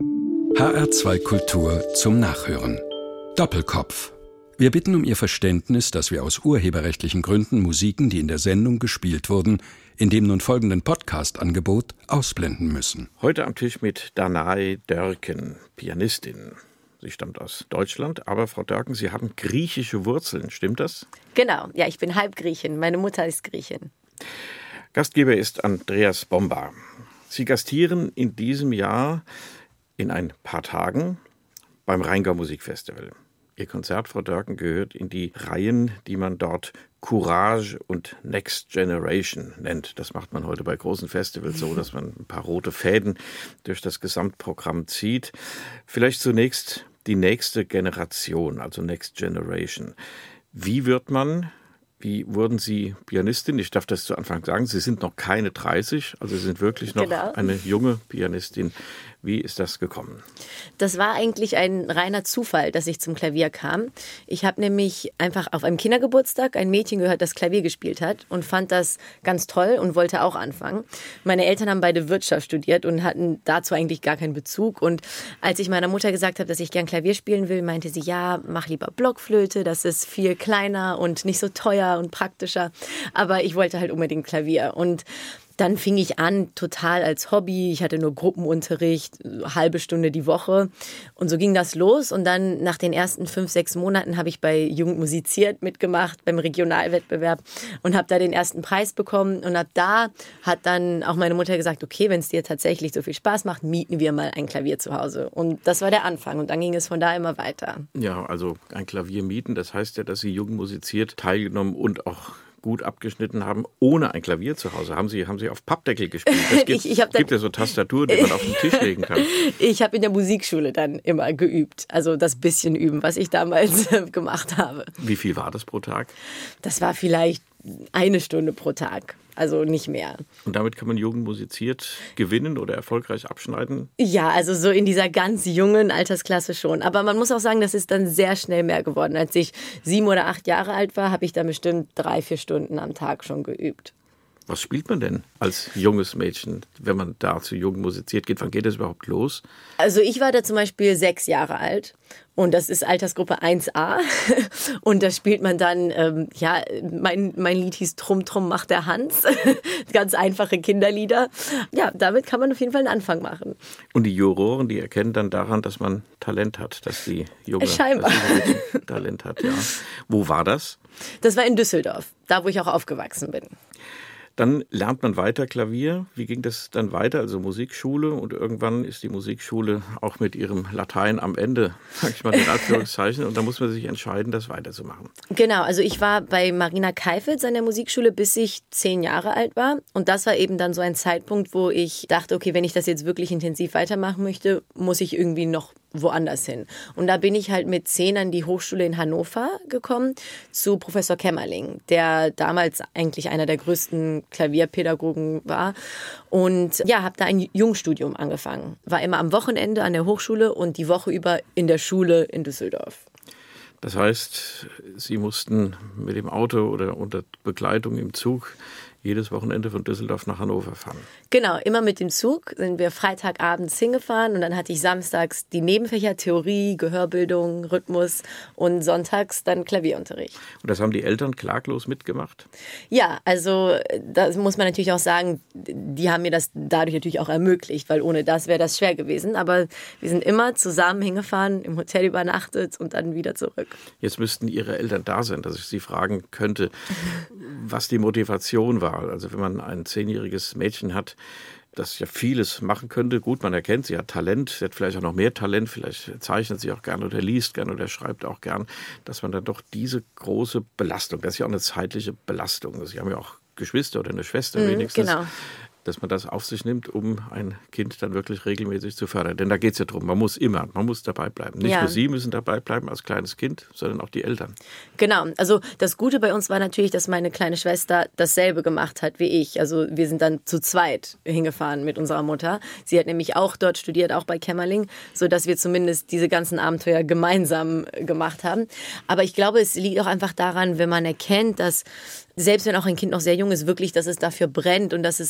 HR2 Kultur zum Nachhören. Doppelkopf. Wir bitten um Ihr Verständnis, dass wir aus urheberrechtlichen Gründen Musiken, die in der Sendung gespielt wurden, in dem nun folgenden Podcast-Angebot ausblenden müssen. Heute am Tisch mit Danae Dörken, Pianistin. Sie stammt aus Deutschland, aber Frau Dörken, Sie haben griechische Wurzeln, stimmt das? Genau, ja, ich bin Halbgriechin. Meine Mutter ist Griechin. Gastgeber ist Andreas Bomba. Sie gastieren in diesem Jahr in ein paar Tagen beim Rheingau Musikfestival. Ihr Konzert, Frau Dörken, gehört in die Reihen, die man dort Courage und Next Generation nennt. Das macht man heute bei großen Festivals so, dass man ein paar rote Fäden durch das Gesamtprogramm zieht. Vielleicht zunächst die nächste Generation, also Next Generation. Wie wurden Sie Pianistin? Ich darf das zu Anfang sagen, Sie sind noch keine 30, also Sie sind wirklich noch eine junge Pianistin. Wie ist das gekommen? Das war eigentlich ein reiner Zufall, dass ich zum Klavier kam. Ich habe nämlich einfach auf einem Kindergeburtstag ein Mädchen gehört, das Klavier gespielt hat und fand das ganz toll und wollte auch anfangen. Meine Eltern haben beide Wirtschaft studiert und hatten dazu eigentlich gar keinen Bezug. Und als ich meiner Mutter gesagt habe, dass ich gern Klavier spielen will, meinte sie, ja, mach lieber Blockflöte, das ist viel kleiner und nicht so teuer und praktischer. Aber ich wollte halt unbedingt Klavier. Und dann fing ich an, total als Hobby. Ich hatte nur Gruppenunterricht, halbe Stunde die Woche. Und so ging das los. Und dann nach den ersten 5-6 Monaten habe ich bei Jugend musiziert mitgemacht, beim Regionalwettbewerb und habe da den ersten Preis bekommen. Und ab da hat dann auch meine Mutter gesagt, okay, wenn es dir tatsächlich so viel Spaß macht, mieten wir mal ein Klavier zu Hause. Und das war der Anfang. Und dann ging es von da immer weiter. Ja, also ein Klavier mieten, das heißt ja, dass Sie Jugend musiziert teilgenommen und auch gut abgeschnitten haben, ohne ein Klavier zu Hause. Haben Sie auf Pappdeckel gespielt? Es gibt ja so Tastaturen, die man auf den Tisch legen kann. Ich habe in der Musikschule dann immer geübt. Also das bisschen üben, was ich damals gemacht habe. Wie viel war das pro Tag? Das war vielleicht 1 Stunde pro Tag. Also nicht mehr. Und damit kann man Jugend musiziert gewinnen oder erfolgreich abschneiden? Ja, also so in dieser ganz jungen Altersklasse schon. Aber man muss auch sagen, das ist dann sehr schnell mehr geworden. Als ich 7 oder 8 Jahre alt war, habe ich dann bestimmt 3-4 Stunden am Tag schon geübt. Was spielt man denn als junges Mädchen, wenn man da zu Jugend musiziert geht? Wann geht das überhaupt los? Also ich war da zum Beispiel 6 Jahre alt. Und das ist Altersgruppe 1a. Und da spielt man dann, mein Lied hieß Trumm, Trumm macht der Hans. Ganz einfache Kinderlieder. Ja, damit kann man auf jeden Fall einen Anfang machen. Und die Juroren, die erkennen dann daran, dass man Talent hat, dass die junge Talent hat. Ja. Wo war das? Das war in Düsseldorf, da wo ich auch aufgewachsen bin. Dann lernt man weiter Klavier. Wie ging das dann weiter? Also Musikschule, und irgendwann ist die Musikschule auch mit ihrem Latein am Ende, sag ich mal in Anführungszeichen, und da muss man sich entscheiden, das weiterzumachen. Genau, also ich war bei Marina Keifels an der Musikschule, bis ich 10 Jahre alt war, und das war eben dann so ein Zeitpunkt, wo ich dachte, okay, wenn ich das jetzt wirklich intensiv weitermachen möchte, muss ich irgendwie noch woanders hin. Und da bin ich halt mit 10 an die Hochschule in Hannover gekommen, zu Professor Kämmerling, der damals eigentlich einer der größten Klavierpädagogen war. Und ja, habe da ein Jungstudium angefangen. War immer am Wochenende an der Hochschule und die Woche über in der Schule in Düsseldorf. Das heißt, Sie mussten mit dem Auto oder unter Begleitung im Zug jedes Wochenende von Düsseldorf nach Hannover fahren. Genau, immer mit dem Zug sind wir freitagabends hingefahren und dann hatte ich samstags die Nebenfächer Theorie, Gehörbildung, Rhythmus und sonntags dann Klavierunterricht. Und das haben die Eltern klaglos mitgemacht? Ja, also das muss man natürlich auch sagen, die haben mir das dadurch natürlich auch ermöglicht, weil ohne das wäre das schwer gewesen. Aber wir sind immer zusammen hingefahren, im Hotel übernachtet und dann wieder zurück. Jetzt müssten Ihre Eltern da sein, dass ich Sie fragen könnte, was die Motivation war. Also wenn man ein 10-jähriges Mädchen hat, das ja vieles machen könnte. Gut, man erkennt, sie hat Talent, sie hat vielleicht auch noch mehr Talent, vielleicht zeichnet sie auch gern oder liest gern oder schreibt auch gern, dass man dann doch diese große Belastung, das ist ja auch eine zeitliche Belastung. Sie haben ja auch Geschwister oder eine Schwester wenigstens. Genau. Dass man das auf sich nimmt, um ein Kind dann wirklich regelmäßig zu fördern. Denn da geht es ja drum, man muss dabei bleiben. Nicht nur Sie müssen dabei bleiben als kleines Kind, sondern auch die Eltern. Genau, also das Gute bei uns war natürlich, dass meine kleine Schwester dasselbe gemacht hat wie ich. Also wir sind dann zu zweit hingefahren mit unserer Mutter. Sie hat nämlich auch dort studiert, auch bei Kämmerling, sodass wir zumindest diese ganzen Abenteuer gemeinsam gemacht haben. Aber ich glaube, es liegt auch einfach daran, wenn man erkennt, dass selbst wenn auch ein Kind noch sehr jung ist, wirklich, dass es dafür brennt und dass es so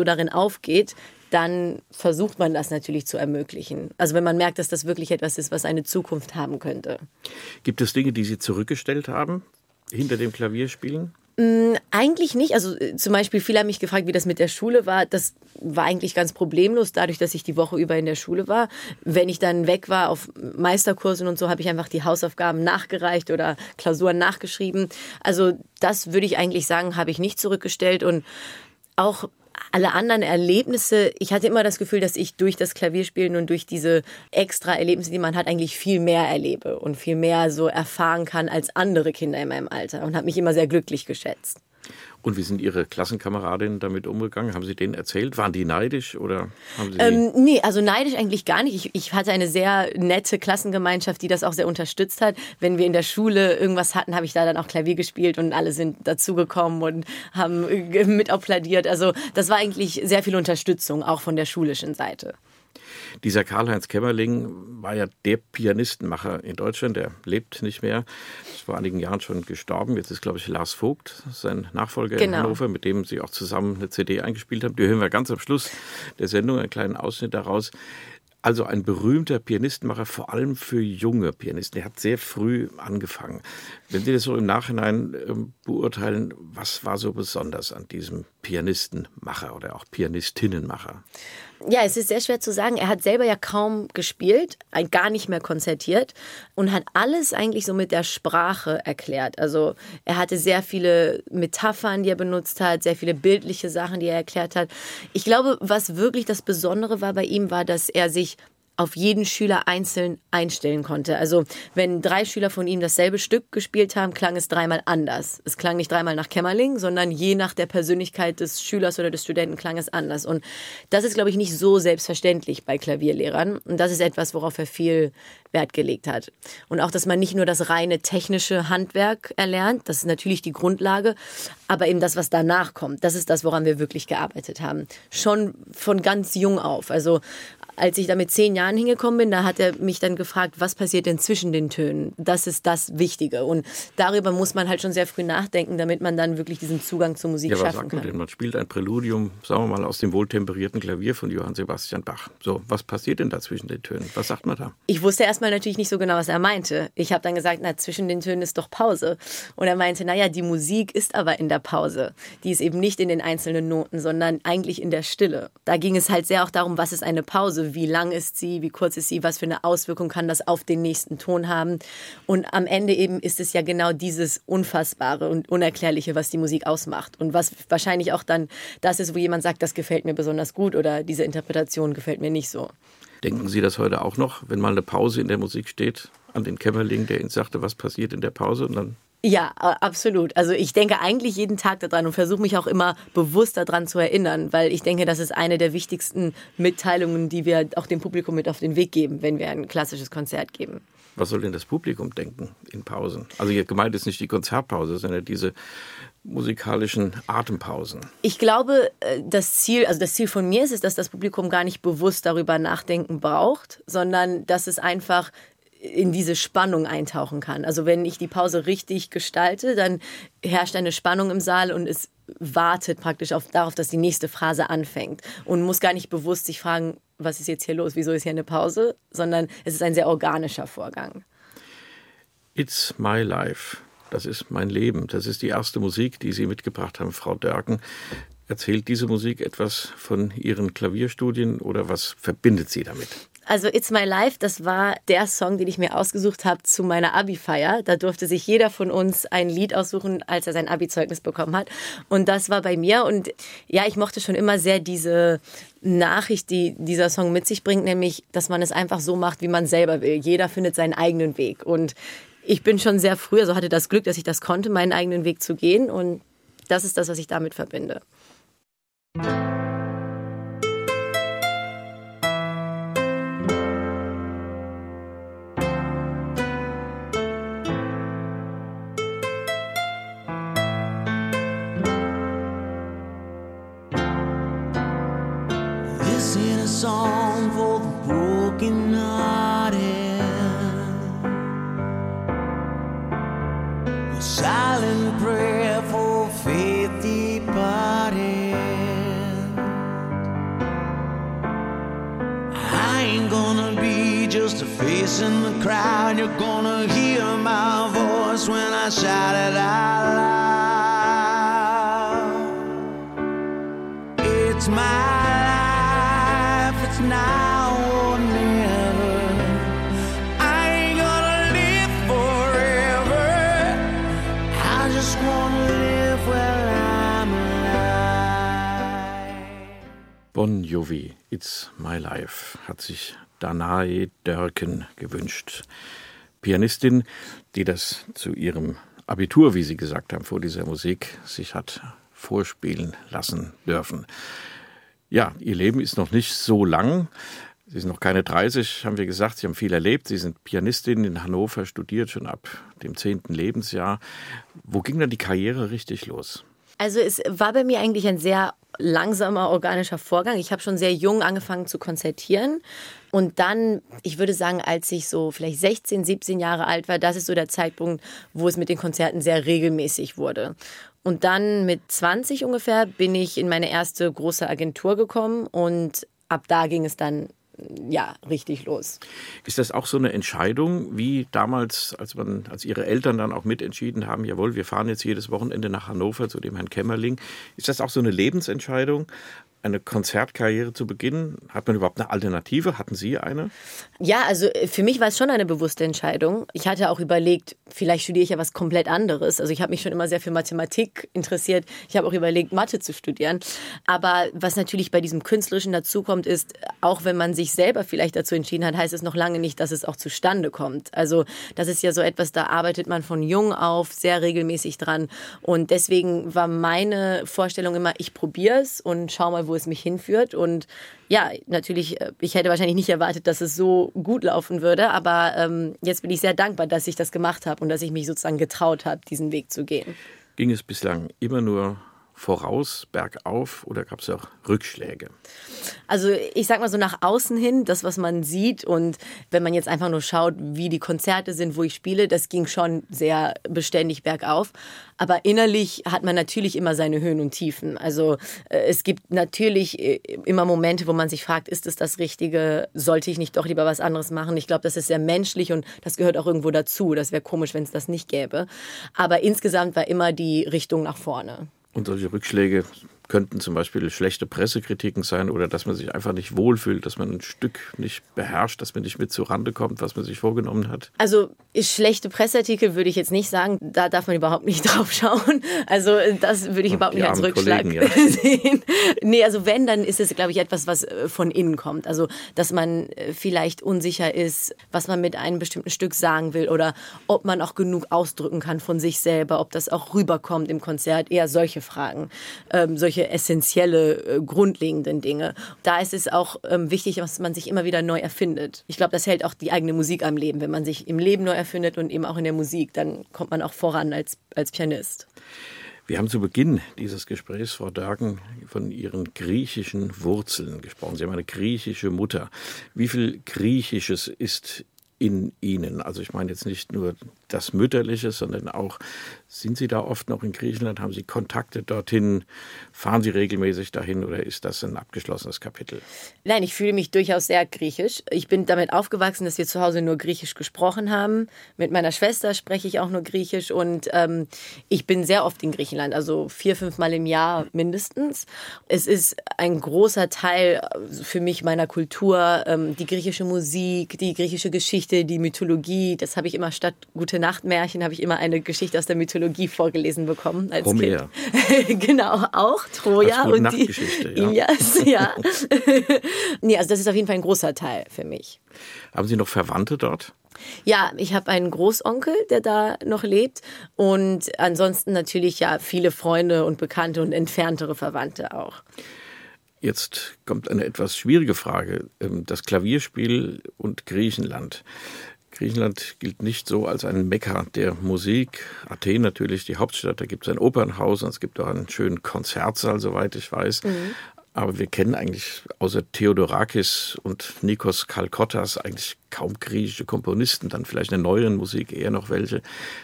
so darin aufgeht, dann versucht man das natürlich zu ermöglichen. Also wenn man merkt, dass das wirklich etwas ist, was eine Zukunft haben könnte. Gibt es Dinge, die Sie zurückgestellt haben, hinter dem Klavierspielen? Eigentlich nicht. Also zum Beispiel, viele haben mich gefragt, wie das mit der Schule war. Das war eigentlich ganz problemlos, dadurch, dass ich die Woche über in der Schule war. Wenn ich dann weg war auf Meisterkursen und so, habe ich einfach die Hausaufgaben nachgereicht oder Klausuren nachgeschrieben. Also das würde ich eigentlich sagen, habe ich nicht zurückgestellt. Und auch alle anderen Erlebnisse, ich hatte immer das Gefühl, dass ich durch das Klavierspielen und durch diese extra Erlebnisse, die man hat, eigentlich viel mehr erlebe und viel mehr so erfahren kann als andere Kinder in meinem Alter und habe mich immer sehr glücklich geschätzt. Und wie sind Ihre Klassenkameradinnen damit umgegangen? Haben Sie denen erzählt? Waren die neidisch oder haben Sie Nee, also neidisch eigentlich gar nicht. Ich hatte eine sehr nette Klassengemeinschaft, die das auch sehr unterstützt hat. Wenn wir in der Schule irgendwas hatten, habe ich da dann auch Klavier gespielt und alle sind dazugekommen und haben mit applaudiert. Also das war eigentlich sehr viel Unterstützung, auch von der schulischen Seite. Dieser Karl-Heinz Kämmerling war ja der Pianistenmacher in Deutschland, der lebt nicht mehr, ist vor einigen Jahren schon gestorben. Jetzt ist, glaube ich, Lars Vogt, sein Nachfolger in Hannover, mit dem Sie auch zusammen eine CD eingespielt haben. Die hören wir ganz am Schluss der Sendung, einen kleinen Ausschnitt daraus. Also ein berühmter Pianistenmacher, vor allem für junge Pianisten. Er hat sehr früh angefangen. Wenn Sie das so im Nachhinein beurteilen, was war so besonders an diesem Pianistenmacher oder auch Pianistinnenmacher? Ja, es ist sehr schwer zu sagen. Er hat selber ja kaum gespielt, gar nicht mehr konzertiert und hat alles eigentlich so mit der Sprache erklärt. Also er hatte sehr viele Metaphern, die er benutzt hat, sehr viele bildliche Sachen, die er erklärt hat. Ich glaube, was wirklich das Besondere war bei ihm, war, dass er sich auf jeden Schüler einzeln einstellen konnte. Also wenn 3 Schüler von ihm dasselbe Stück gespielt haben, klang es 3-mal anders. Es klang nicht 3-mal nach Kämmerling, sondern je nach der Persönlichkeit des Schülers oder des Studenten klang es anders. Und das ist, glaube ich, nicht so selbstverständlich bei Klavierlehrern. Und das ist etwas, worauf er viel Wert gelegt hat. Und auch, dass man nicht nur das reine technische Handwerk erlernt, das ist natürlich die Grundlage, aber eben das, was danach kommt, das ist das, woran wir wirklich gearbeitet haben. Schon von ganz jung auf. Also als ich da mit 10 Jahren hingekommen bin, da hat er mich dann gefragt, was passiert denn zwischen den Tönen? Das ist das Wichtige. Und darüber muss man halt schon sehr früh nachdenken, damit man dann wirklich diesen Zugang zur Musik schaffen kann. Ja, was sagt man denn? Man spielt ein Präludium, sagen wir mal, aus dem wohltemperierten Klavier von Johann Sebastian Bach. So, was passiert denn da zwischen den Tönen? Was sagt man da? Ich wusste erstmal natürlich nicht so genau, was er meinte. Ich habe dann gesagt, na, zwischen den Tönen ist doch Pause. Und er meinte, naja, die Musik ist aber in der Pause. Die ist eben nicht in den einzelnen Noten, sondern eigentlich in der Stille. Da ging es halt sehr auch darum, was ist eine Pause? Wie lang ist sie, wie kurz ist sie, was für eine Auswirkung kann das auf den nächsten Ton haben. Und am Ende eben ist es ja genau dieses Unfassbare und Unerklärliche, was die Musik ausmacht. Und was wahrscheinlich auch dann das ist, wo jemand sagt, das gefällt mir besonders gut oder diese Interpretation gefällt mir nicht so. Denken Sie das heute auch noch, wenn mal eine Pause in der Musik steht, an den Kämmerling, der Ihnen sagte, was passiert in der Pause und dann... Ja, absolut. Also ich denke eigentlich jeden Tag daran und versuche mich auch immer bewusst daran zu erinnern, weil ich denke, das ist eine der wichtigsten Mitteilungen, die wir auch dem Publikum mit auf den Weg geben, wenn wir ein klassisches Konzert geben. Was soll denn das Publikum denken in Pausen? Also hier gemeint ist nicht die Konzertpause, sondern diese musikalischen Atempausen. Ich glaube, das Ziel von mir ist es, dass das Publikum gar nicht bewusst darüber nachdenken braucht, sondern dass es einfach in diese Spannung eintauchen kann. Also wenn ich die Pause richtig gestalte, dann herrscht eine Spannung im Saal und es wartet praktisch darauf, dass die nächste Phrase anfängt und muss gar nicht bewusst sich fragen, was ist jetzt hier los, wieso ist hier eine Pause, sondern es ist ein sehr organischer Vorgang. It's my life. Das ist mein Leben. Das ist die erste Musik, die Sie mitgebracht haben, Frau Dörken. Erzählt diese Musik etwas von Ihren Klavierstudien oder was verbindet Sie damit? Also It's My Life, das war der Song, den ich mir ausgesucht habe zu meiner Abi-Feier. Da durfte sich jeder von uns ein Lied aussuchen, als er sein Abi-Zeugnis bekommen hat. Und das war bei mir. Und ja, ich mochte schon immer sehr diese Nachricht, die dieser Song mit sich bringt, nämlich, dass man es einfach so macht, wie man selber will. Jeder findet seinen eigenen Weg. Und ich bin schon sehr früh, also hatte das Glück, dass ich das konnte, meinen eigenen Weg zu gehen. Und das ist das, was ich damit verbinde. Song for the broken hearted, a silent prayer for faith departed. just a face in the crowd. You're gonna hear my voice when I shout it out loud. It's my life, it's now or never. I ain't gonna live forever. I just wanna live well I'm alive. Bon Jovi, It's My Life, hat sich Danae Dörken gewünscht. Pianistin, die das zu ihrem Abitur, wie Sie gesagt haben, vor dieser Musik sich hat vorspielen lassen dürfen. Ja, ihr Leben ist noch nicht so lang. Sie sind noch keine 30, haben wir gesagt. Sie haben viel erlebt. Sie sind Pianistin in Hannover, studiert schon ab dem 10. Lebensjahr. Wo ging dann die Karriere richtig los? Also es war bei mir eigentlich ein sehr langsamer, organischer Vorgang. Ich habe schon sehr jung angefangen zu konzertieren. Und dann, ich würde sagen, als ich so vielleicht 16, 17 Jahre alt war, das ist so der Zeitpunkt, wo es mit den Konzerten sehr regelmäßig wurde. Und dann mit 20 ungefähr bin ich in meine erste große Agentur gekommen und ab da ging es dann richtig los. Ist das auch so eine Entscheidung, wie damals, als Ihre Eltern dann auch mitentschieden haben, jawohl, wir fahren jetzt jedes Wochenende nach Hannover zu dem Herrn Kämmerling. Ist das auch so eine Lebensentscheidung, eine Konzertkarriere zu beginnen? Hat man überhaupt eine Alternative? Hatten Sie eine? Ja, also für mich war es schon eine bewusste Entscheidung. Ich hatte auch überlegt, vielleicht studiere ich ja was komplett anderes. Also ich habe mich schon immer sehr für Mathematik interessiert. Ich habe auch überlegt, Mathe zu studieren. Aber was natürlich bei diesem Künstlerischen dazukommt, ist, auch wenn man sich selber vielleicht dazu entschieden hat, heißt es noch lange nicht, dass es auch zustande kommt. Also das ist ja so etwas, da arbeitet man von jung auf sehr regelmäßig dran. Und deswegen war meine Vorstellung immer, ich probiere es und schau mal, wo es mich hinführt. Und ja, natürlich, ich hätte wahrscheinlich nicht erwartet, dass es so gut laufen würde, aber jetzt bin ich sehr dankbar, dass ich das gemacht habe und dass ich mich sozusagen getraut habe, diesen Weg zu gehen. Ging es bislang immer nur voraus, bergauf oder gab es auch Rückschläge? Also ich sag mal so nach außen hin, das, was man sieht und wenn man jetzt einfach nur schaut, wie die Konzerte sind, wo ich spiele, das ging schon sehr beständig bergauf. Aber innerlich hat man natürlich immer seine Höhen und Tiefen. Also es gibt natürlich immer Momente, wo man sich fragt, ist es das Richtige? Sollte ich nicht doch lieber was anderes machen? Ich glaube, das ist sehr menschlich und das gehört auch irgendwo dazu. Das wäre komisch, wenn es das nicht gäbe. Aber insgesamt war immer die Richtung nach vorne. Und solche Rückschläge könnten zum Beispiel schlechte Pressekritiken sein oder dass man sich einfach nicht wohlfühlt, dass man ein Stück nicht beherrscht, dass man nicht mit zurande kommt, was man sich vorgenommen hat. Also schlechte Presseartikel würde ich jetzt nicht sagen, da darf man überhaupt nicht drauf schauen. Also das würde ich überhaupt nicht als Rückschlag sehen. Nee, also wenn, dann ist es, glaube ich, etwas, was von innen kommt. Also dass man vielleicht unsicher ist, was man mit einem bestimmten Stück sagen will oder ob man auch genug ausdrücken kann von sich selber, ob das auch rüberkommt im Konzert, eher solche Fragen, solche essentielle, grundlegenden Dinge. Da ist es auch wichtig, dass man sich immer wieder neu erfindet. Ich glaube, das hält auch die eigene Musik am Leben. Wenn man sich im Leben neu erfindet und eben auch in der Musik, dann kommt man auch voran als Pianist. Wir haben zu Beginn dieses Gesprächs, Frau Dörken, von Ihren griechischen Wurzeln gesprochen. Sie haben eine griechische Mutter. Wie viel Griechisches ist in Ihnen? Also ich meine jetzt nicht nur das Mütterliche, sondern auch, sind Sie da oft noch in Griechenland? Haben Sie Kontakte dorthin? Fahren Sie regelmäßig dahin oder ist das ein abgeschlossenes Kapitel? Nein, ich fühle mich durchaus sehr griechisch. Ich bin damit aufgewachsen, dass wir zu Hause nur Griechisch gesprochen haben. Mit meiner Schwester spreche ich auch nur Griechisch und ich bin sehr oft in Griechenland, also 4-5 Mal im Jahr mindestens. Es ist ein großer Teil für mich meiner Kultur, die griechische Musik, die griechische Geschichte, die Mythologie. Das habe ich immer statt Gute-Nacht-Märchen, habe ich immer eine Geschichte aus der Mythologie vorgelesen bekommen als Homer. Kind. Genau, auch Troja und die Ilias, ja. Nee, also das ist auf jeden Fall ein großer Teil für mich. Haben Sie noch Verwandte dort? Ja, ich habe einen Großonkel, der da noch lebt und ansonsten natürlich ja viele Freunde und Bekannte und entferntere Verwandte auch. Jetzt kommt eine etwas schwierige Frage. Das Klavierspiel und Griechenland. Griechenland gilt nicht so als ein Mekka der Musik. Athen natürlich, die Hauptstadt, da gibt es ein Opernhaus und es gibt auch einen schönen Konzertsaal, soweit ich weiß. Mhm. Aber wir kennen eigentlich außer Theodorakis und Nikos Kalkottas eigentlich kaum griechische Komponisten, dann vielleicht in der neueren Musik eher noch welche.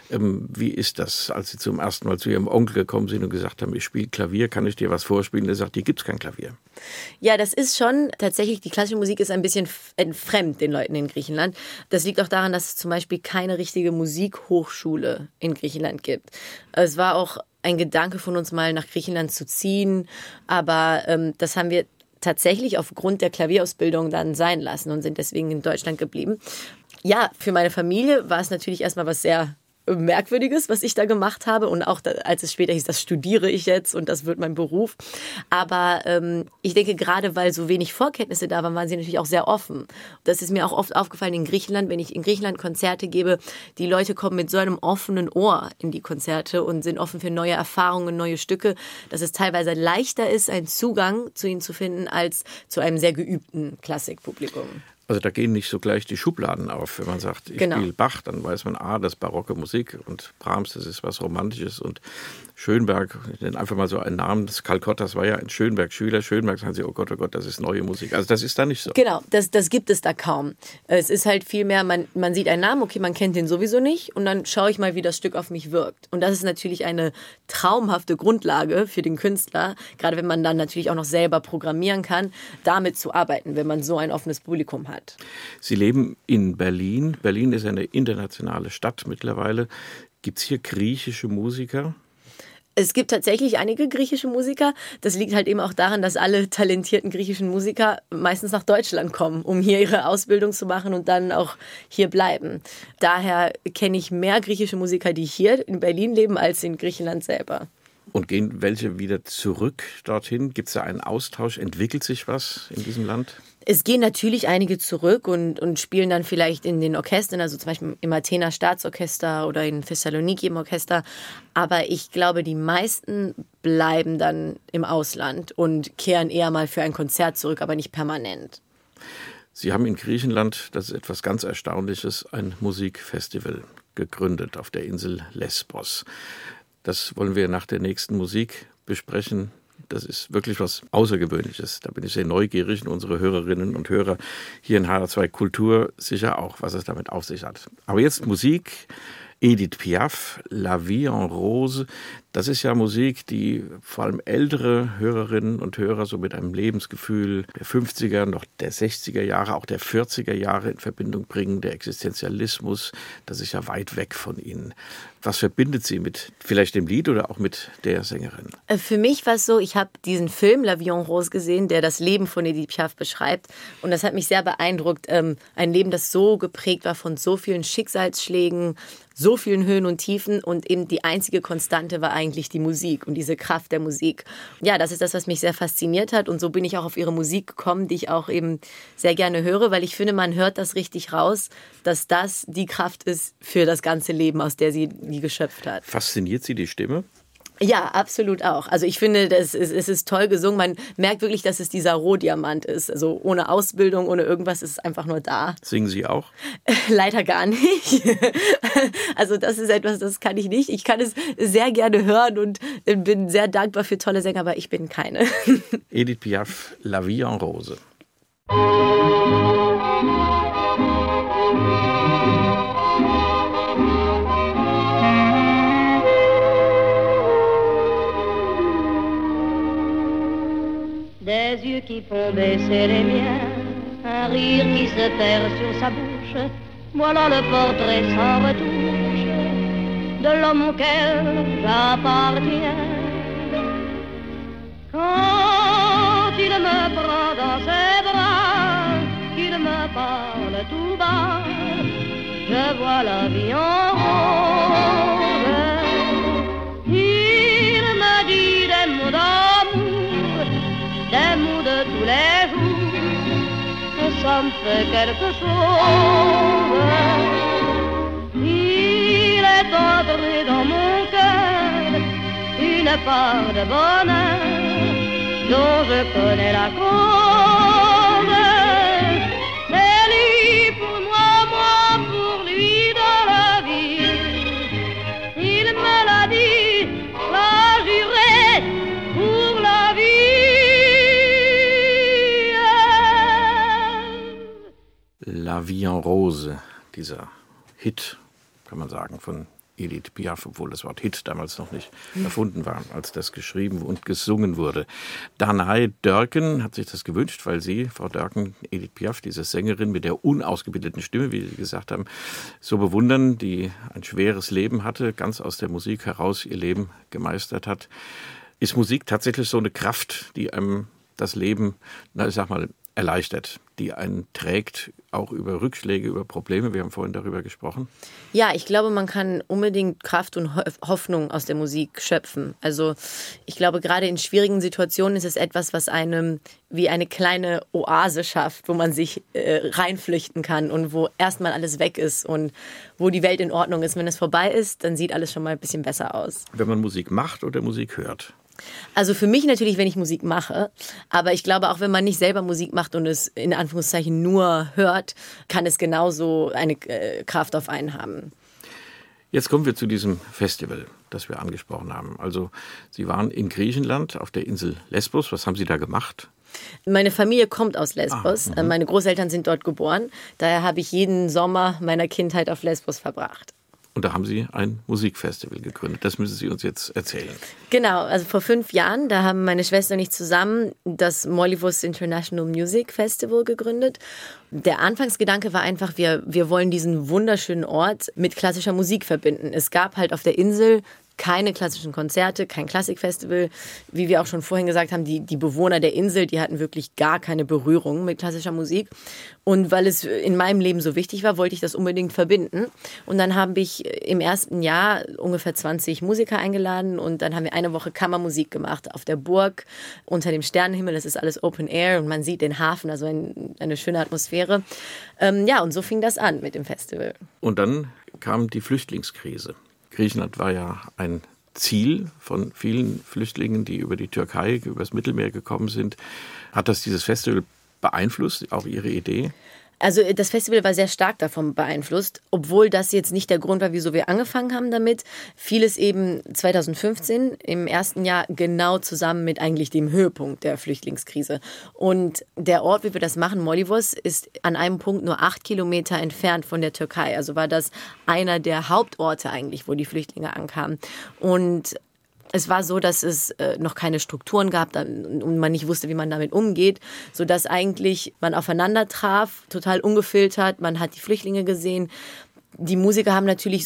Wie ist das, als Sie zum ersten Mal zu Ihrem Onkel gekommen sind und gesagt haben, ich spiele Klavier, kann ich dir was vorspielen? Er sagt, hier gibt es kein Klavier. Ja, das ist schon tatsächlich, die klassische Musik ist ein bisschen fremd den Leuten in Griechenland. Das liegt auch daran, dass es zum Beispiel keine richtige Musikhochschule in Griechenland gibt. Es war auch ein Gedanke von uns, mal nach Griechenland zu ziehen, aber das haben wir tatsächlich aufgrund der Klavierausbildung dann sein lassen und sind deswegen in Deutschland geblieben. Ja, für meine Familie war es natürlich erstmal was sehr Merkwürdiges, was ich da gemacht habe, und auch als es später hieß, das studiere ich jetzt und das wird mein Beruf. Aber ich denke, gerade weil so wenig Vorkenntnisse da waren, waren sie natürlich auch sehr offen. Das ist mir auch oft aufgefallen in Griechenland, wenn ich in Griechenland Konzerte gebe, die Leute kommen mit so einem offenen Ohr in die Konzerte und sind offen für neue Erfahrungen, neue Stücke, dass es teilweise leichter ist, einen Zugang zu ihnen zu finden, als zu einem sehr geübten Klassikpublikum. Also da gehen nicht so gleich die Schubladen auf. Wenn man sagt, ich spiele Bach, dann weiß man, das ist barocke Musik, und Brahms, das ist was Romantisches, und Schönberg, ich nenne einfach mal so einen Namen, das Kalkottas war ja ein Schönberg-Schüler. Schönberg, sagen sie, oh Gott, das ist neue Musik. Also das ist da nicht so. Genau, das gibt es da kaum. Es ist halt vielmehr, man sieht einen Namen, okay, man kennt den sowieso nicht, und dann schaue ich mal, wie das Stück auf mich wirkt. Und das ist natürlich eine traumhafte Grundlage für den Künstler, gerade wenn man dann natürlich auch noch selber programmieren kann, damit zu arbeiten, wenn man so ein offenes Publikum hat. Sie leben in Berlin. Berlin ist eine internationale Stadt mittlerweile. Gibt es hier griechische Musiker? Es gibt tatsächlich einige griechische Musiker. Das liegt halt eben auch daran, dass alle talentierten griechischen Musiker meistens nach Deutschland kommen, um hier ihre Ausbildung zu machen und dann auch hier bleiben. Daher kenne ich mehr griechische Musiker, die hier in Berlin leben, als in Griechenland selber. Und gehen welche wieder zurück dorthin? Gibt es da einen Austausch? Entwickelt sich was in diesem Land? Es gehen natürlich einige zurück und spielen dann vielleicht in den Orchestern, also zum Beispiel im Athener Staatsorchester oder in Thessaloniki im Orchester. Aber ich glaube, die meisten bleiben dann im Ausland und kehren eher mal für ein Konzert zurück, aber nicht permanent. Sie haben in Griechenland, das ist etwas ganz Erstaunliches, ein Musikfestival gegründet auf der Insel Lesbos. Das wollen wir nach der nächsten Musik besprechen. Das ist wirklich was Außergewöhnliches. Da bin ich sehr neugierig, und unsere Hörerinnen und Hörer hier in HR2 Kultur sicher auch, was es damit auf sich hat. Aber jetzt Musik. Edith Piaf, La Vie en Rose. Das ist ja Musik, die vor allem ältere Hörerinnen und Hörer so mit einem Lebensgefühl der 50er, noch der 60er Jahre, auch der 40er Jahre in Verbindung bringen. Der Existenzialismus, das ist ja weit weg von Ihnen. Was verbindet Sie mit vielleicht dem Lied oder auch mit der Sängerin? Für mich war es so, ich habe diesen Film La Vie en Rose gesehen, der das Leben von Edith Piaf beschreibt. Und das hat mich sehr beeindruckt. Ein Leben, das so geprägt war von so vielen Schicksalsschlägen, so vielen Höhen und Tiefen, und eben die einzige Konstante war eigentlich die Musik und diese Kraft der Musik. Ja, das ist das, was mich sehr fasziniert hat, und so bin ich auch auf ihre Musik gekommen, die ich auch eben sehr gerne höre, weil ich finde, man hört das richtig raus, dass das die Kraft ist für das ganze Leben, aus der sie die geschöpft hat. Fasziniert Sie die Stimme? Ja, absolut auch. Also ich finde, es ist toll gesungen. Man merkt wirklich, dass es dieser Rohdiamant ist. Also ohne Ausbildung, ohne irgendwas, ist es einfach nur da. Singen Sie auch? Leider gar nicht. Also das ist etwas, das kann ich nicht. Ich kann es sehr gerne hören und bin sehr dankbar für tolle Sänger, aber ich bin keine. Edith Piaf, La Vie en Rose. Des yeux qui font baisser les miens, un rire qui se perd sur sa bouche, voilà le portrait sans retouche de l'homme auquel j'appartiens. Quand il me prend dans ses bras, qu'il me parle tout bas, je vois la vie en rose. Il me dit des mots d'amour, des mots de tous les jours, et ça me fait quelque chose. Il est entré dans mon cœur une part de bonheur dont je connais la cause. C'est lui pour moi, moi pour lui dans la vie. Il me l'a dit, l'a juré pour la vie. Vie en Rose, dieser Hit, kann man sagen, von Edith Piaf, obwohl das Wort Hit damals noch nicht erfunden war, als das geschrieben und gesungen wurde. Danae Dörken hat sich das gewünscht, weil sie, Frau Dörken, Edith Piaf, diese Sängerin mit der unausgebildeten Stimme, wie Sie gesagt haben, so bewundern, die ein schweres Leben hatte, ganz aus der Musik heraus ihr Leben gemeistert hat. Ist Musik tatsächlich so eine Kraft, die einem das Leben, erleichtert, die einen trägt, auch über Rückschläge, über Probleme? Wir haben vorhin darüber gesprochen. Ja, ich glaube, man kann unbedingt Kraft und Hoffnung aus der Musik schöpfen. Also ich glaube, gerade in schwierigen Situationen ist es etwas, was einem wie eine kleine Oase schafft, wo man sich reinflüchten kann und wo erstmal alles weg ist und wo die Welt in Ordnung ist. Wenn es vorbei ist, dann sieht alles schon mal ein bisschen besser aus. Wenn man Musik macht oder Musik hört? Also für mich natürlich, wenn ich Musik mache, aber ich glaube auch, wenn man nicht selber Musik macht und es in Anführungszeichen nur hört, kann es genauso eine Kraft auf einen haben. Jetzt kommen wir zu diesem Festival, das wir angesprochen haben. Also Sie waren in Griechenland auf der Insel Lesbos. Was haben Sie da gemacht? Meine Familie kommt aus Lesbos. Meine Großeltern sind dort geboren. Daher habe ich jeden Sommer meiner Kindheit auf Lesbos verbracht. Und da haben Sie ein Musikfestival gegründet. Das müssen Sie uns jetzt erzählen. Genau, also vor 5 Jahren, da haben meine Schwester und ich zusammen das Molyvos International Music Festival gegründet. Der Anfangsgedanke war einfach, wir wollen diesen wunderschönen Ort mit klassischer Musik verbinden. Es gab halt auf der Insel keine klassischen Konzerte, kein Klassikfestival. Wie wir auch schon vorhin gesagt haben, die Bewohner der Insel, die hatten wirklich gar keine Berührung mit klassischer Musik. Und weil es in meinem Leben so wichtig war, wollte ich das unbedingt verbinden. Und dann habe ich im ersten Jahr ungefähr 20 Musiker eingeladen und dann haben wir eine Woche Kammermusik gemacht auf der Burg unter dem Sternenhimmel. Das ist alles Open Air und man sieht den Hafen, also eine schöne Atmosphäre. Und so fing das an mit dem Festival. Und dann kam die Flüchtlingskrise. Griechenland war ja ein Ziel von vielen Flüchtlingen, die über die Türkei, über das Mittelmeer gekommen sind. Hat das dieses Festival beeinflusst, auch Ihre Idee? Also das Festival war sehr stark davon beeinflusst, obwohl das jetzt nicht der Grund war, wieso wir angefangen haben damit. Vieles eben 2015 im ersten Jahr genau zusammen mit eigentlich dem Höhepunkt der Flüchtlingskrise. Und der Ort, wie wir das machen, Molyvos, ist an einem Punkt nur 8 Kilometer entfernt von der Türkei. Also war das einer der Hauptorte eigentlich, wo die Flüchtlinge ankamen. Und es war so, dass es noch keine Strukturen gab und man nicht wusste, wie man damit umgeht, sodass eigentlich man aufeinander traf, total ungefiltert. Man hat die Flüchtlinge gesehen. Die Musiker haben natürlich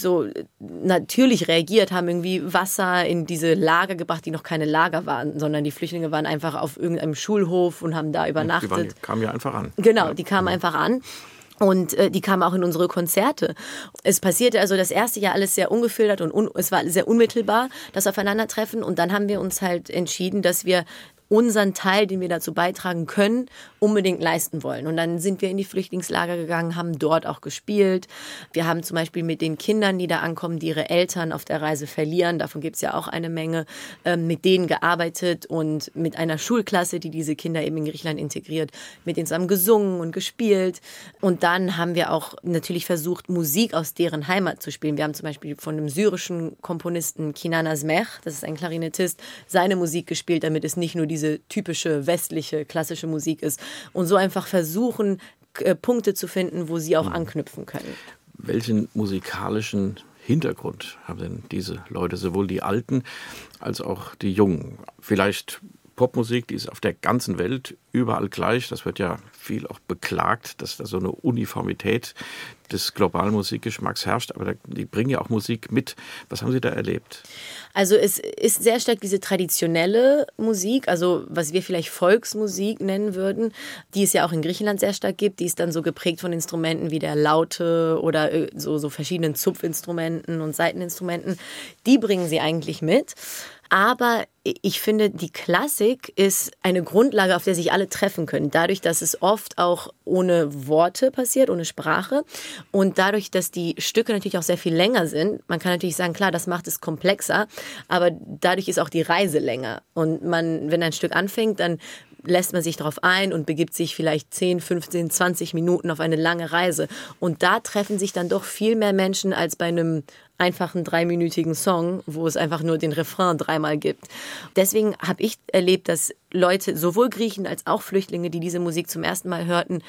reagiert, haben irgendwie Wasser in diese Lager gebracht, die noch keine Lager waren, sondern die Flüchtlinge waren einfach auf irgendeinem Schulhof und haben da übernachtet. Die kamen ja einfach an. Genau, die kamen einfach an. Und die kamen auch in unsere Konzerte. Es passierte also das erste Jahr alles sehr ungefiltert und es war sehr unmittelbar, das Aufeinandertreffen. Und dann haben wir uns halt entschieden, dass wir unseren Teil, den wir dazu beitragen können, unbedingt leisten wollen. Und dann sind wir in die Flüchtlingslager gegangen, haben dort auch gespielt. Wir haben zum Beispiel mit den Kindern, die da ankommen, die ihre Eltern auf der Reise verlieren, davon gibt es ja auch eine Menge, mit denen gearbeitet und mit einer Schulklasse, die diese Kinder eben in Griechenland integriert, mit denen zusammen gesungen und gespielt. Und dann haben wir auch natürlich versucht, Musik aus deren Heimat zu spielen. Wir haben zum Beispiel von einem syrischen Komponisten Kinanas Mech, das ist ein Klarinettist, seine Musik gespielt, damit es nicht nur diese typische westliche klassische Musik ist und so einfach versuchen, Punkte zu finden, wo sie auch anknüpfen können. Welchen musikalischen Hintergrund haben denn diese Leute, sowohl die Alten als auch die Jungen? Vielleicht Popmusik, die ist auf der ganzen Welt überall gleich. Das wird ja viel auch beklagt, dass da so eine Uniformität des globalen Musikgeschmacks herrscht. Aber die bringen ja auch Musik mit. Was haben Sie da erlebt? Also es ist sehr stark diese traditionelle Musik, also was wir vielleicht Volksmusik nennen würden, die es ja auch in Griechenland sehr stark gibt. Die ist dann so geprägt von Instrumenten wie der Laute oder so verschiedenen Zupfinstrumenten und Saiteninstrumenten. Die bringen sie eigentlich mit. Aber ich finde, die Klassik ist eine Grundlage, auf der sich alle treffen können. Dadurch, dass es oft auch ohne Worte passiert, ohne Sprache. Und dadurch, dass die Stücke natürlich auch sehr viel länger sind. Man kann natürlich sagen, klar, das macht es komplexer. Aber dadurch ist auch die Reise länger. Und wenn ein Stück anfängt, dann lässt man sich darauf ein und begibt sich vielleicht 10, 15, 20 Minuten auf eine lange Reise. Und da treffen sich dann doch viel mehr Menschen als bei einem einfachen 3-minütigen Song, wo es einfach nur den Refrain 3-mal gibt. Deswegen habe ich erlebt, dass Leute, sowohl Griechen als auch Flüchtlinge, die diese Musik zum ersten Mal hörten,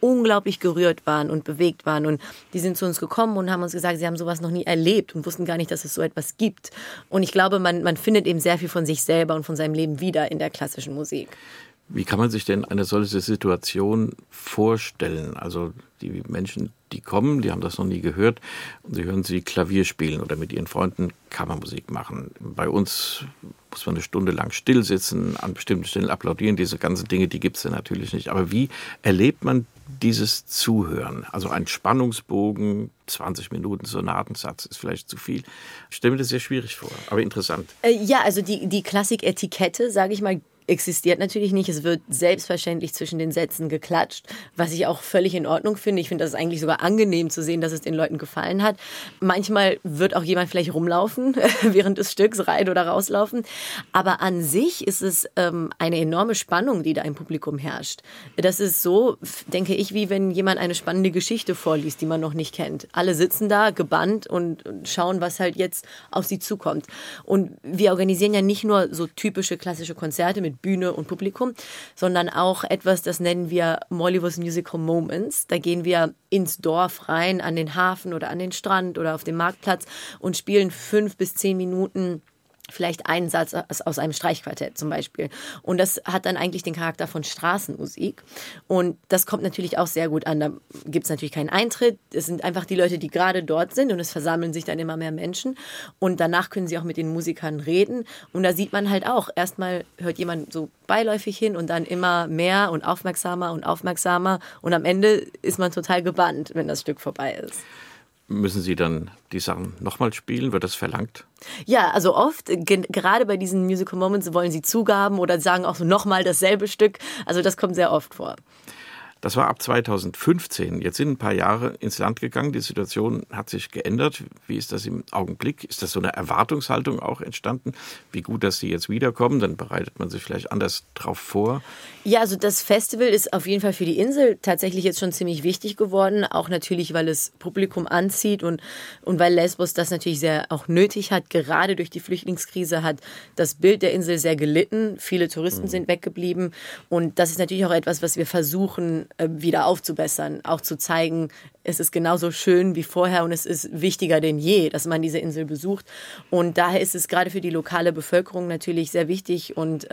unglaublich gerührt waren und bewegt waren. Und die sind zu uns gekommen und haben uns gesagt, sie haben sowas noch nie erlebt und wussten gar nicht, dass es so etwas gibt. Und ich glaube, man findet eben sehr viel von sich selber und von seinem Leben wieder in der klassischen Musik. Wie kann man sich denn eine solche Situation vorstellen? Also die Menschen, die kommen, die haben das noch nie gehört und sie hören sie Klavier spielen oder mit ihren Freunden Kammermusik machen. Bei uns muss man eine Stunde lang still sitzen, an bestimmten Stellen applaudieren. Diese ganzen Dinge, die gibt es ja natürlich nicht. Aber wie erlebt man dieses Zuhören? Also ein Spannungsbogen, 20 Minuten Sonatensatz ist vielleicht zu viel. Ich stelle mir das sehr schwierig vor, aber interessant. Ja, also die Klassik-Etikette, sage ich mal, existiert natürlich nicht. Es wird selbstverständlich zwischen den Sätzen geklatscht, was ich auch völlig in Ordnung finde. Ich finde das eigentlich sogar angenehm zu sehen, dass es den Leuten gefallen hat. Manchmal wird auch jemand vielleicht rumlaufen während des Stücks, rein oder rauslaufen. Aber an sich ist es eine enorme Spannung, die da im Publikum herrscht. Das ist so, denke ich, wie wenn jemand eine spannende Geschichte vorliest, die man noch nicht kennt. Alle sitzen da gebannt und schauen, was halt jetzt auf sie zukommt. Und wir organisieren ja nicht nur so typische klassische Konzerte mit Bühne und Publikum, sondern auch etwas, das nennen wir Mollywood's Musical Moments. Da gehen wir ins Dorf rein, an den Hafen oder an den Strand oder auf den Marktplatz und spielen 5 bis 10 Minuten vielleicht einen Satz aus einem Streichquartett zum Beispiel. Und das hat dann eigentlich den Charakter von Straßenmusik. Und das kommt natürlich auch sehr gut an. Da gibt es natürlich keinen Eintritt. Es sind einfach die Leute, die gerade dort sind und es versammeln sich dann immer mehr Menschen. Und danach können sie auch mit den Musikern reden. Und da sieht man halt auch, erstmal hört jemand so beiläufig hin und dann immer mehr und aufmerksamer und aufmerksamer. Und am Ende ist man total gebannt, wenn das Stück vorbei ist. Müssen Sie dann die Sachen nochmal spielen? Wird das verlangt? Ja, also oft, gerade bei diesen Musical Moments, wollen sie Zugaben oder sagen auch so nochmal dasselbe Stück. Also das kommt sehr oft vor. Das war ab 2015. Jetzt sind ein paar Jahre ins Land gegangen. Die Situation hat sich geändert. Wie ist das im Augenblick? Ist das so eine Erwartungshaltung auch entstanden? Wie gut, dass Sie jetzt wiederkommen? Dann bereitet man sich vielleicht anders drauf vor. Ja, also das Festival ist auf jeden Fall für die Insel tatsächlich jetzt schon ziemlich wichtig geworden. Auch natürlich, weil es Publikum anzieht und weil Lesbos das natürlich sehr auch nötig hat. Gerade durch die Flüchtlingskrise hat das Bild der Insel sehr gelitten. Viele Touristen sind weggeblieben. Und das ist natürlich auch etwas, was wir versuchen, wieder aufzubessern, auch zu zeigen, es ist genauso schön wie vorher und es ist wichtiger denn je, dass man diese Insel besucht. Und daher ist es gerade für die lokale Bevölkerung natürlich sehr wichtig und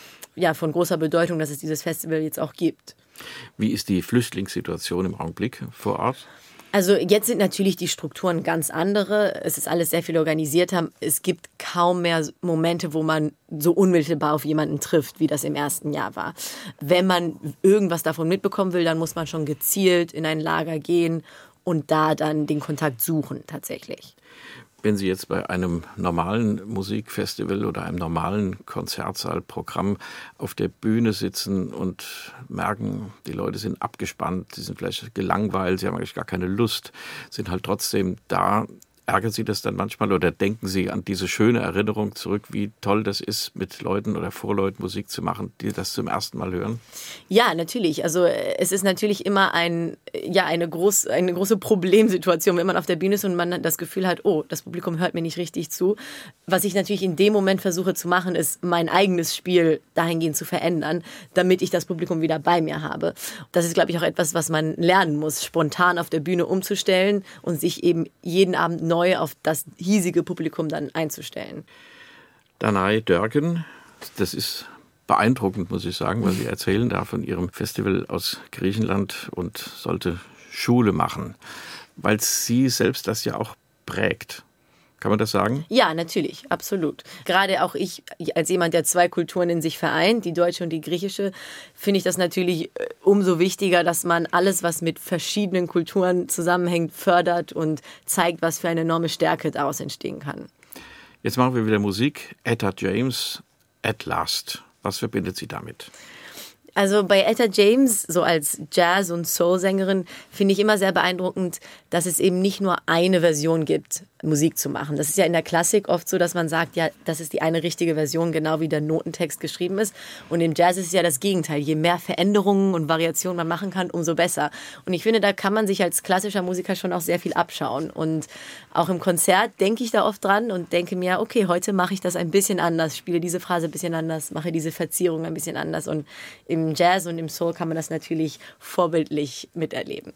von großer Bedeutung, dass es dieses Festival jetzt auch gibt. Wie ist die Flüchtlingssituation im Augenblick vor Ort? Also jetzt sind natürlich die Strukturen ganz andere. Es ist alles sehr viel organisierter. Es gibt kaum mehr Momente, wo man so unmittelbar auf jemanden trifft, wie das im ersten Jahr war. Wenn man irgendwas davon mitbekommen will, dann muss man schon gezielt in ein Lager gehen und da dann den Kontakt suchen tatsächlich. Wenn Sie jetzt bei einem normalen Musikfestival oder einem normalen Konzertsaalprogramm auf der Bühne sitzen und merken, die Leute sind abgespannt, sie sind vielleicht gelangweilt, sie haben eigentlich gar keine Lust, sind halt trotzdem da. Ärgert Sie das dann manchmal oder denken Sie an diese schöne Erinnerung zurück, wie toll das ist, mit Leuten oder vor Leuten Musik zu machen, die das zum ersten Mal hören? Ja, natürlich. Also es ist natürlich immer eine große Problemsituation, wenn man auf der Bühne ist und man das Gefühl hat, oh, das Publikum hört mir nicht richtig zu. Was ich natürlich in dem Moment versuche zu machen, ist mein eigenes Spiel dahingehend zu verändern, damit ich das Publikum wieder bei mir habe. Das ist, glaube ich, auch etwas, was man lernen muss, spontan auf der Bühne umzustellen und sich eben jeden Abend neu auf das hiesige Publikum dann einzustellen. Danae Dörgen, das ist beeindruckend, muss ich sagen, was Sie erzählen da von Ihrem Festival aus Griechenland und sollte Schule machen, weil sie selbst das ja auch prägt. Kann man das sagen? Ja, natürlich, absolut. Gerade auch ich, als jemand, der 2 Kulturen in sich vereint, die deutsche und die griechische, finde ich das natürlich umso wichtiger, dass man alles, was mit verschiedenen Kulturen zusammenhängt, fördert und zeigt, was für eine enorme Stärke daraus entstehen kann. Jetzt machen wir wieder Musik. Etta James, At Last. Was verbindet Sie damit? Also bei Etta James, so als Jazz- und Soul-Sängerin, finde ich immer sehr beeindruckend, dass es eben nicht nur eine Version gibt, Musik zu machen. Das ist ja in der Klassik oft so, dass man sagt, ja, das ist die eine richtige Version, genau wie der Notentext geschrieben ist. Und im Jazz ist es ja das Gegenteil. Je mehr Veränderungen und Variationen man machen kann, umso besser. Und ich finde, da kann man sich als klassischer Musiker schon auch sehr viel abschauen. Und auch im Konzert denke ich da oft dran und denke mir, okay, heute mache ich das ein bisschen anders, spiele diese Phrase ein bisschen anders, mache diese Verzierung ein bisschen anders. Und im Jazz und im Soul kann man das natürlich vorbildlich miterleben.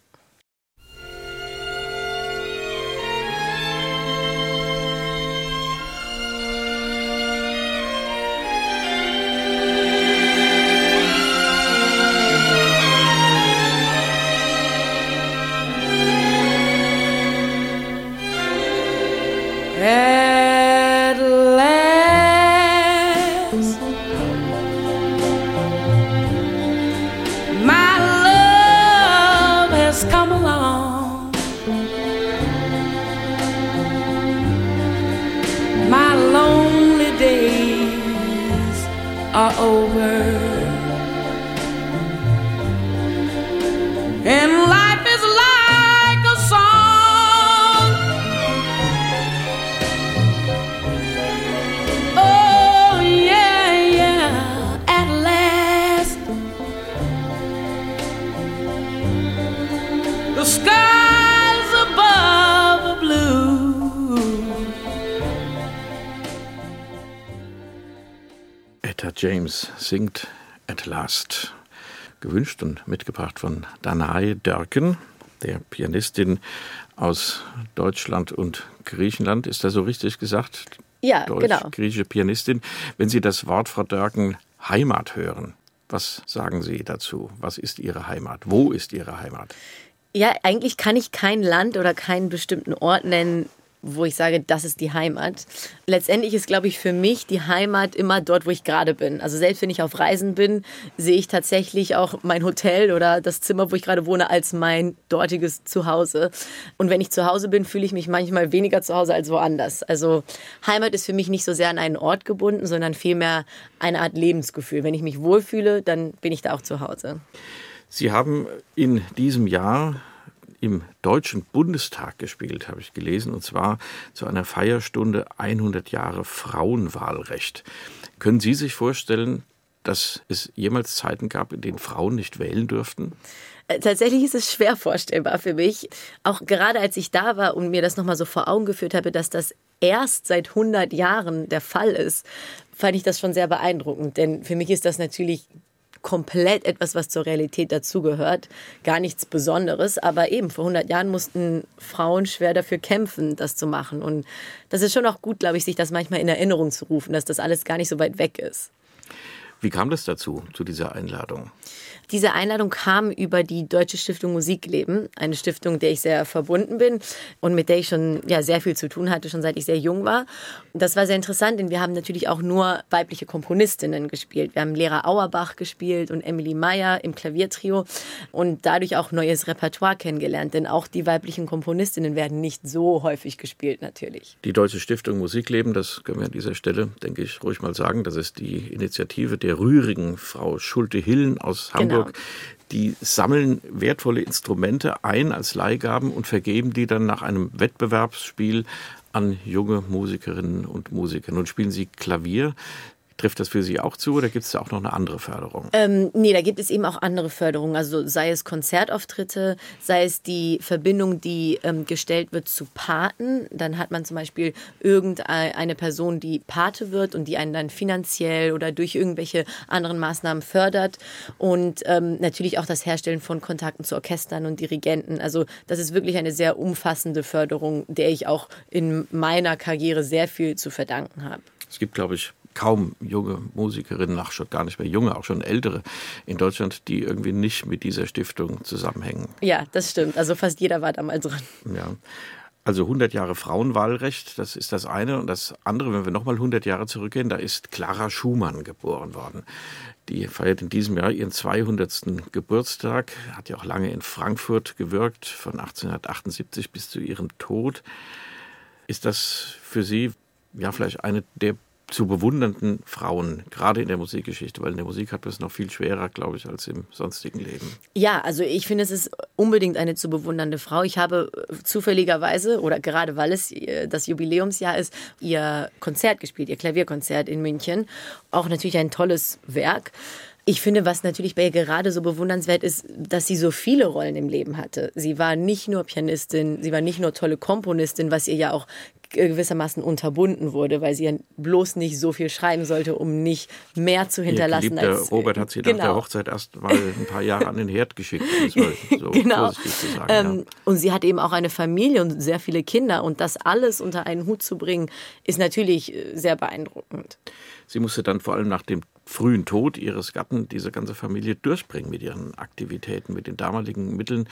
At last, my love has come along. My lonely days are over, and life is like a song. The skies above are blue. Etta James singt At Last. Gewünscht und mitgebracht von Danae Dörken, der Pianistin aus Deutschland und Griechenland. Ist das so richtig gesagt? Ja, genau. Deutsch-griechische Pianistin. Wenn Sie das Wort, Frau Dörken, Heimat hören, was sagen Sie dazu? Was ist Ihre Heimat? Wo ist Ihre Heimat? Ja, eigentlich kann ich kein Land oder keinen bestimmten Ort nennen, wo ich sage, das ist die Heimat. Letztendlich ist, glaube ich, für mich die Heimat immer dort, wo ich gerade bin. Also selbst wenn ich auf Reisen bin, sehe ich tatsächlich auch mein Hotel oder das Zimmer, wo ich gerade wohne, als mein dortiges Zuhause. Und wenn ich zu Hause bin, fühle ich mich manchmal weniger zu Hause als woanders. Also Heimat ist für mich nicht so sehr an einen Ort gebunden, sondern vielmehr eine Art Lebensgefühl. Wenn ich mich wohlfühle, dann bin ich da auch zu Hause. Sie haben in diesem Jahr im Deutschen Bundestag gespielt, habe ich gelesen, und zwar zu einer Feierstunde 100 Jahre Frauenwahlrecht. Können Sie sich vorstellen, dass es jemals Zeiten gab, in denen Frauen nicht wählen durften? Tatsächlich ist es schwer vorstellbar für mich. Auch gerade als ich da war und mir das nochmal so vor Augen geführt habe, dass das erst seit 100 Jahren der Fall ist, fand ich das schon sehr beeindruckend. Denn für mich ist das natürlich komplett etwas, was zur Realität dazugehört. Gar nichts Besonderes, aber eben vor 100 Jahren mussten Frauen schwer dafür kämpfen, das zu machen. Und das ist schon auch gut, glaube ich, sich das manchmal in Erinnerung zu rufen, dass das alles gar nicht so weit weg ist. Wie kam das dazu, zu dieser Einladung? Diese Einladung kam über die Deutsche Stiftung Musikleben, eine Stiftung, der ich sehr verbunden bin und mit der ich schon sehr viel zu tun hatte, schon seit ich sehr jung war. Das war sehr interessant, denn wir haben natürlich auch nur weibliche Komponistinnen gespielt. Wir haben Lera Auerbach gespielt und Emily Meyer im Klaviertrio und dadurch auch neues Repertoire kennengelernt, denn auch die weiblichen Komponistinnen werden nicht so häufig gespielt natürlich. Die Deutsche Stiftung Musikleben, das können wir an dieser Stelle, denke ich, ruhig mal sagen, das ist die Initiative der rührigen Frau Schulte-Hillen aus Hamburg. Genau. Die sammeln wertvolle Instrumente ein als Leihgaben und vergeben die dann nach einem Wettbewerbsspiel an junge Musikerinnen und Musiker. Nun spielen Sie Klavier. Trifft das für Sie auch zu oder gibt es da auch noch eine andere Förderung? Nee, da gibt es eben auch andere Förderungen. Also sei es Konzertauftritte, sei es die Verbindung, die gestellt wird zu Paten. Dann hat man zum Beispiel irgendeine Person, die Pate wird und die einen dann finanziell oder durch irgendwelche anderen Maßnahmen fördert. Und natürlich auch das Herstellen von Kontakten zu Orchestern und Dirigenten. Also das ist wirklich eine sehr umfassende Förderung, der ich auch in meiner Karriere sehr viel zu verdanken habe. Es gibt, glaube ich, kaum junge Musikerinnen, auch schon gar nicht mehr junge, auch schon ältere in Deutschland, die irgendwie nicht mit dieser Stiftung zusammenhängen. Ja, das stimmt. Also fast jeder war da mal dran. Ja. Also 100 Jahre Frauenwahlrecht, das ist das eine. Und das andere, wenn wir nochmal 100 Jahre zurückgehen, da ist Clara Schumann geboren worden. Die feiert in diesem Jahr ihren 200. Geburtstag, hat ja auch lange in Frankfurt gewirkt, von 1878 bis zu ihrem Tod. Ist das für Sie vielleicht eine der zu bewundernden Frauen, gerade in der Musikgeschichte, weil in der Musik hat man es noch viel schwerer, glaube ich, als im sonstigen Leben. Ja, also ich finde, es ist unbedingt eine zu bewundernde Frau. Ich habe zufälligerweise, oder gerade weil es das Jubiläumsjahr ist, ihr Konzert gespielt, ihr Klavierkonzert in München. Auch natürlich ein tolles Werk. Ich finde, was natürlich bei ihr gerade so bewundernswert ist, dass sie so viele Rollen im Leben hatte. Sie war nicht nur Pianistin, sie war nicht nur tolle Komponistin, was ihr ja auch gewissermaßen unterbunden wurde, weil sie ja bloß nicht so viel schreiben sollte, um nicht mehr zu hinterlassen. Ihr geliebter Robert hat sie nach der Hochzeit erst mal ein paar Jahre an den Herd geschickt, um es mal so vorsichtig zu sagen. Und sie hat eben auch eine Familie und sehr viele Kinder und das alles unter einen Hut zu bringen, ist natürlich sehr beeindruckend. Sie musste dann vor allem nach dem frühen Tod ihres Gatten diese ganze Familie durchbringen mit ihren Aktivitäten, mit den damaligen Mitteln.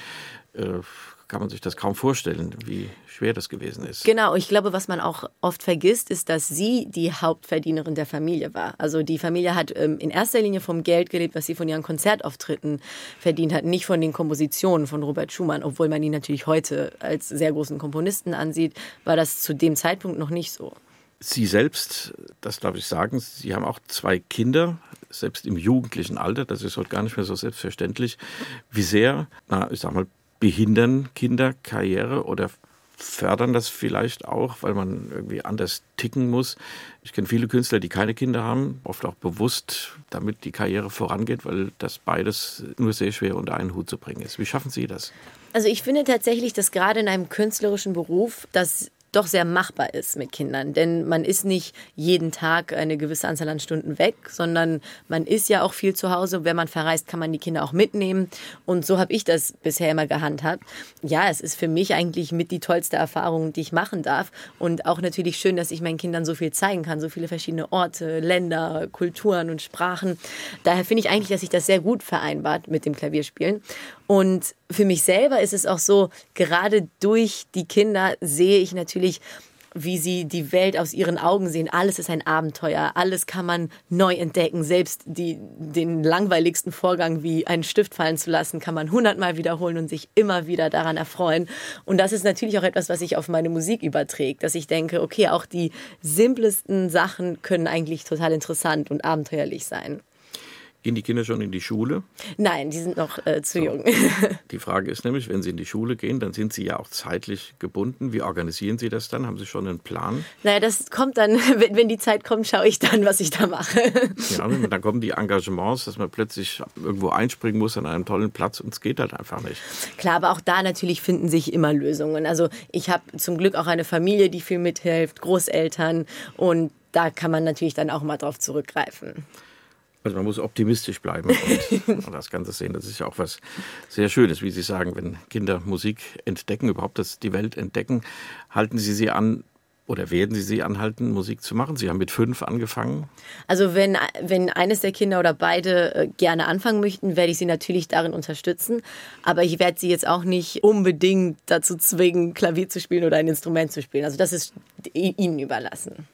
Kann man sich das kaum vorstellen, wie schwer das gewesen ist. Genau, ich glaube, was man auch oft vergisst, ist, dass sie die Hauptverdienerin der Familie war. Also die Familie hat in erster Linie vom Geld gelebt, was sie von ihren Konzertauftritten verdient hat, nicht von den Kompositionen von Robert Schumann. Obwohl man ihn natürlich heute als sehr großen Komponisten ansieht, war das zu dem Zeitpunkt noch nicht so. Sie selbst, das darf ich sagen, Sie haben auch 2 Kinder, selbst im jugendlichen Alter, das ist heute gar nicht mehr so selbstverständlich. Wie sehr, behindern Kinder Karriere oder fördern das vielleicht auch, weil man irgendwie anders ticken muss? Ich kenne viele Künstler, die keine Kinder haben, oft auch bewusst, damit die Karriere vorangeht, weil das beides nur sehr schwer unter einen Hut zu bringen ist. Wie schaffen Sie das? Also ich finde tatsächlich, dass gerade in einem künstlerischen Beruf das doch sehr machbar ist mit Kindern. Denn man ist nicht jeden Tag eine gewisse Anzahl an Stunden weg, sondern man ist ja auch viel zu Hause. Wenn man verreist, kann man die Kinder auch mitnehmen. Und so habe ich das bisher immer gehandhabt. Ja, es ist für mich eigentlich mit die tollste Erfahrung, die ich machen darf. Und auch natürlich schön, dass ich meinen Kindern so viel zeigen kann. So viele verschiedene Orte, Länder, Kulturen und Sprachen. Daher finde ich eigentlich, dass sich das sehr gut vereinbart mit dem Klavierspielen. Und für mich selber ist es auch so, gerade durch die Kinder sehe ich natürlich, wie sie die Welt aus ihren Augen sehen. Alles ist ein Abenteuer, alles kann man neu entdecken. Selbst den langweiligsten Vorgang wie einen Stift fallen zu lassen, kann man 100-mal wiederholen und sich immer wieder daran erfreuen. Und das ist natürlich auch etwas, was sich auf meine Musik überträgt, dass ich denke, okay, auch die simplesten Sachen können eigentlich total interessant und abenteuerlich sein. Gehen die Kinder schon in die Schule? Nein, die sind noch zu jung. Die Frage ist nämlich, wenn sie in die Schule gehen, dann sind sie ja auch zeitlich gebunden. Wie organisieren Sie das dann? Haben Sie schon einen Plan? Naja, das kommt dann, wenn die Zeit kommt, schaue ich dann, was ich da mache. Ja, dann kommen die Engagements, dass man plötzlich irgendwo einspringen muss an einem tollen Platz und es geht halt einfach nicht. Klar, aber auch da natürlich finden sich immer Lösungen. Also ich habe zum Glück auch eine Familie, die viel mithilft, Großeltern und da kann man natürlich dann auch mal drauf zurückgreifen. Also man muss optimistisch bleiben und das Ganze sehen. Das ist ja auch was sehr Schönes, wie Sie sagen, wenn Kinder Musik entdecken, überhaupt die Welt entdecken. Halten Sie sie an oder werden Sie sie anhalten, Musik zu machen? Sie haben mit 5 angefangen. Also wenn eines der Kinder oder beide gerne anfangen möchten, werde ich sie natürlich darin unterstützen. Aber ich werde sie jetzt auch nicht unbedingt dazu zwingen, Klavier zu spielen oder ein Instrument zu spielen. Also das ist ihnen überlassen.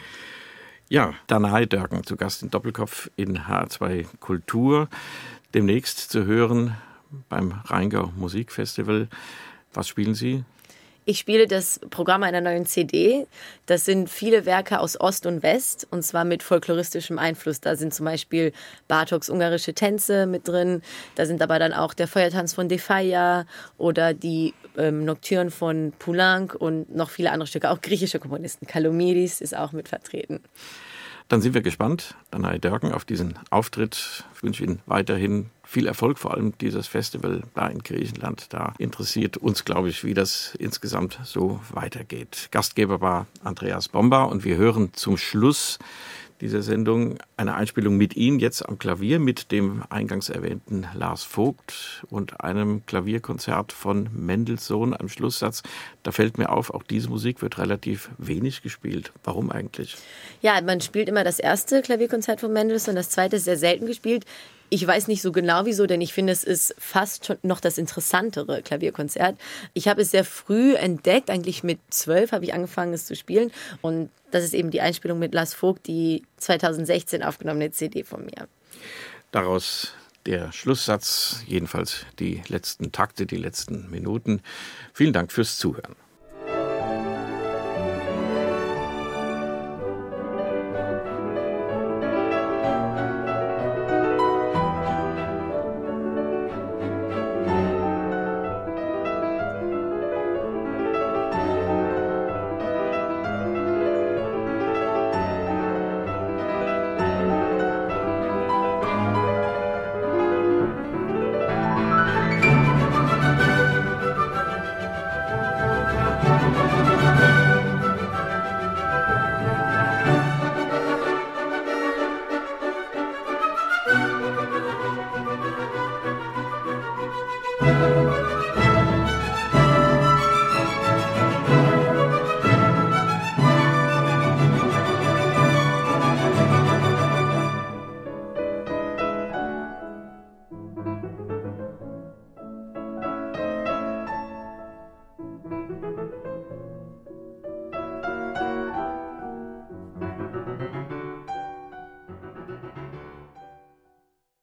Ja, Danae Dörken zu Gast in Doppelkopf in HR2 Kultur. Demnächst zu hören beim Rheingau Musikfestival. Was spielen Sie? Ich spiele das Programm einer neuen CD. Das sind viele Werke aus Ost und West und zwar mit folkloristischem Einfluss. Da sind zum Beispiel Bartoks ungarische Tänze mit drin. Da sind aber dann auch der Feuertanz von De Falla oder die Nocturne von Poulenc und noch viele andere Stücke. Auch griechische Komponisten. Kalomiris ist auch mit vertreten. Dann sind wir gespannt, Danae Dörken, auf diesen Auftritt. Ich wünsche Ihnen weiterhin viel Erfolg, vor allem dieses Festival da in Griechenland. Da interessiert uns, glaube ich, wie das insgesamt so weitergeht. Gastgeber war Andreas Bomba und wir hören zum Schluss dieser Sendung eine Einspielung mit Ihnen jetzt am Klavier, mit dem eingangs erwähnten Lars Vogt und einem Klavierkonzert von Mendelssohn, einem Schlusssatz. Da fällt mir auf, auch diese Musik wird relativ wenig gespielt. Warum eigentlich? Ja, man spielt immer das erste Klavierkonzert von Mendelssohn, das zweite ist sehr selten gespielt. Ich weiß nicht so genau wieso, denn ich finde, es ist fast schon noch das interessantere Klavierkonzert. Ich habe es sehr früh entdeckt, eigentlich mit 12 habe ich angefangen, es zu spielen. Und das ist eben die Einspielung mit Lars Vogt, die 2016 aufgenommene CD von mir. Daraus der Schlusssatz, jedenfalls die letzten Takte, die letzten Minuten. Vielen Dank fürs Zuhören.